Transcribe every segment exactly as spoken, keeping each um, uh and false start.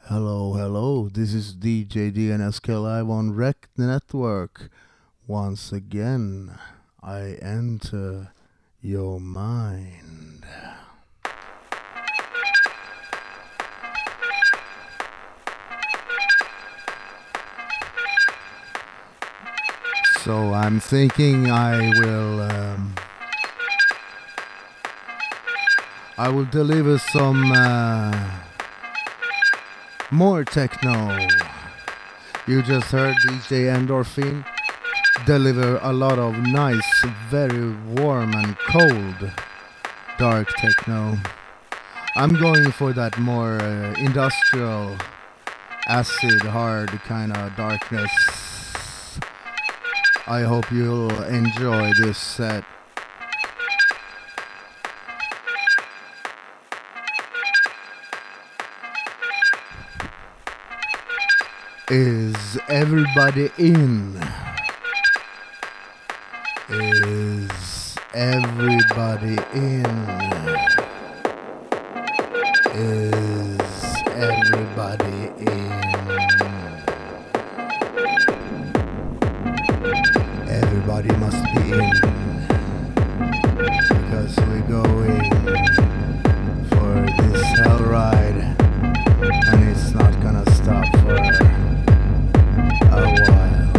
Hello, hello. This is D J D N S K live on Rec Network. Once again, I enter your mind. So I'm thinking I will um, I will deliver some uh, more techno. You just heard D J Endorphin deliver a lot of nice, very warm and cold dark techno. I'm going for that more uh, industrial, acid, hard kind of darkness. I hope you'll enjoy this set. Is everybody in? Is everybody in? Is everybody in? Everybody must be in, because we're going for this hell ride, and it's not gonna stop for a while.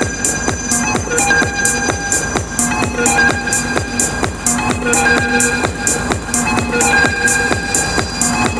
Thank you.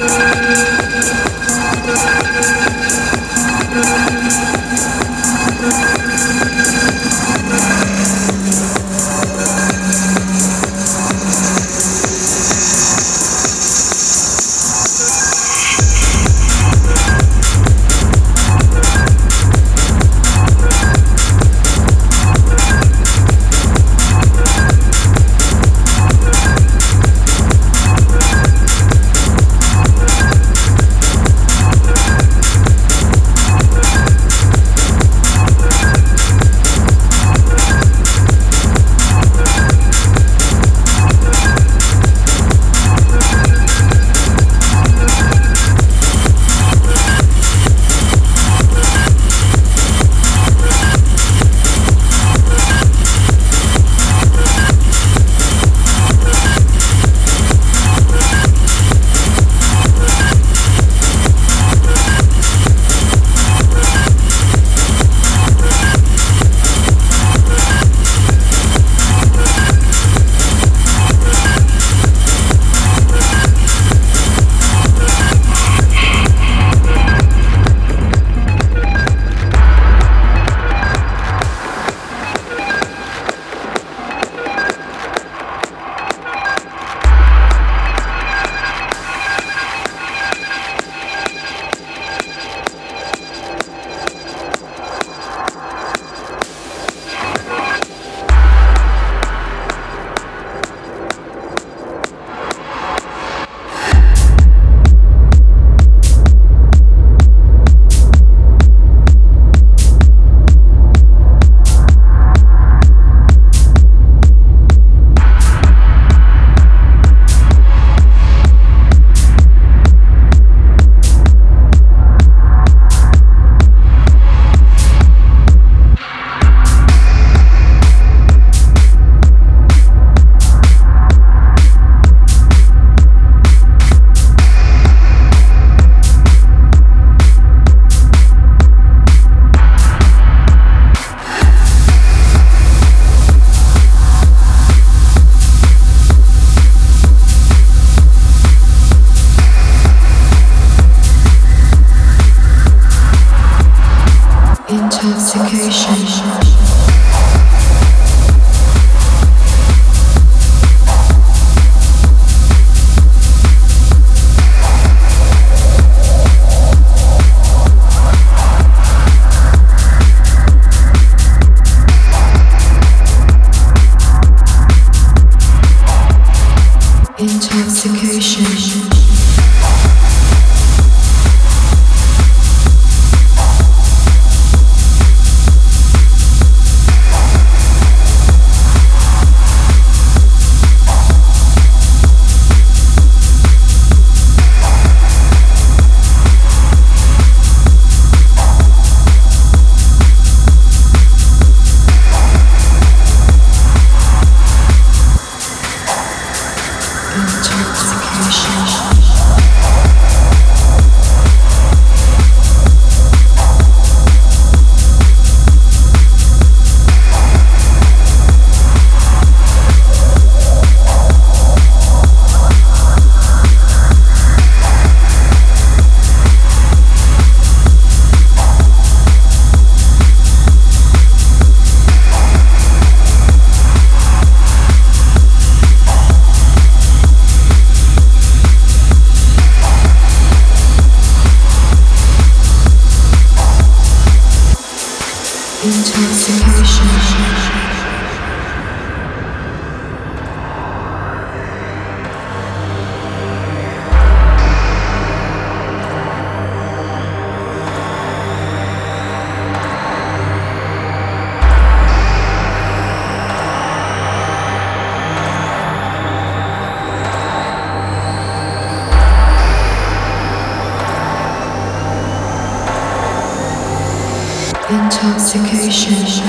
Intoxication.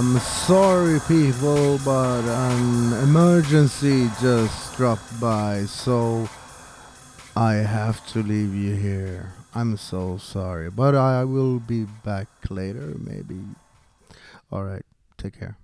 I'm sorry, people, but an emergency just dropped by, so I have to leave you here. I'm so sorry, but I will be back later, maybe. Alright, take care.